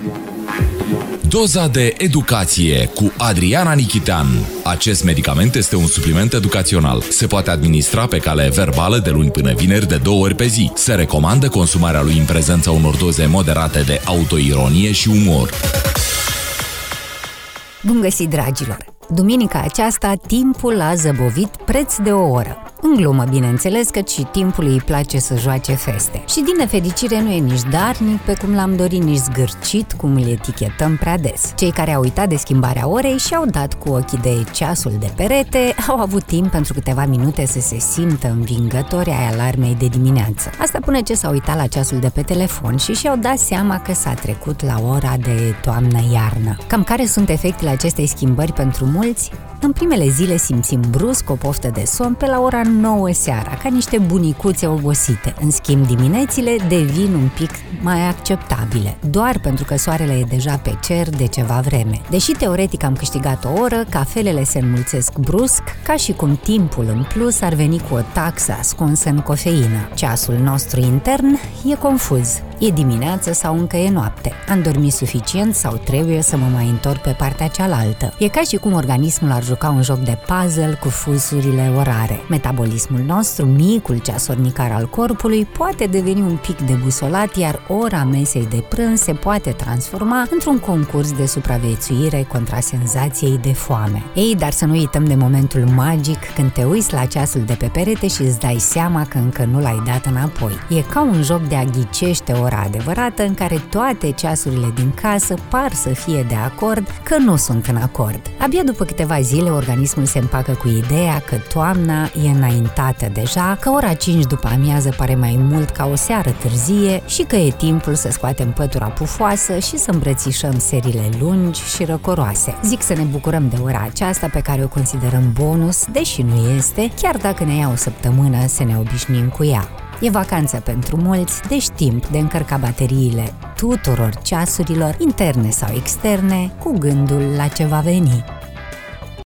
Doza de educație cu Adriana Nichitean. Acest medicament este un supliment educațional. Se poate administra pe cale verbală de luni până vineri de 2 ori pe zi. Se recomandă consumarea lui în prezența unor doze moderate de autoironie și umor. Bun găsit, dragilor! Duminica aceasta, timpul a zăbovit preț de o oră. În glumă, bineînțeles, că și timpului îi place să joace feste. Și din nefericire nu e nici darnic pe cum l-am dorit, nici zgârcit cum îl etichetăm prea des. Cei care au uitat de schimbarea orei și-au dat cu ochii de ceasul de perete au avut timp pentru câteva minute să se simtă învingători ai alarmei de dimineață. Asta până ce s-au uitat la ceasul de pe telefon și și-au dat seama că s-a trecut la ora de toamnă-iarnă. Cam care sunt efectele acestei schimbări pentru mulți? În primele zile simțim brusc o poftă de somn pe la ora 9 seara, ca niște bunicuțe obosite. În schimb, diminețile devin un pic mai acceptabile, doar pentru că soarele e deja pe cer de ceva vreme. Deși teoretic am câștigat o oră, cafelele se înmulțesc brusc, ca și cum timpul în plus ar veni cu o taxă ascunsă în cofeină. Ceasul nostru intern e confuz. E dimineață sau încă e noapte? Am dormit suficient sau trebuie să mă mai întorc pe partea cealaltă? E ca și cum organismul ar juca un joc de puzzle cu fusurile orare. Metabolismul nostru, micul ceasornicar al corpului, poate deveni un pic debusolat, iar ora mesei de prânz se poate transforma într-un concurs de supraviețuire contra senzației de foame. Ei, dar să nu uităm de momentul magic când te uiți la ceasul de pe perete și îți dai seama că încă nu l-ai dat înapoi. E ca un joc de a ghicește ora adevărată în care toate ceasurile din casă par să fie de acord că nu sunt în acord. Abia după câteva zile, organismul se împacă cu ideea că toamna e înaintată deja, că ora 5 după amiază pare mai mult ca o seară târzie și că e timpul să scoatem pătura pufoasă și să îmbrățișăm serile lungi și răcoroase. Zic să ne bucurăm de ora aceasta pe care o considerăm bonus, deși nu este, chiar dacă ne ia o săptămână să ne obișnuim cu ea. E vacanță pentru mulți, deci timp de încărca bateriile tuturor ceasurilor, interne sau externe, cu gândul la ce va veni.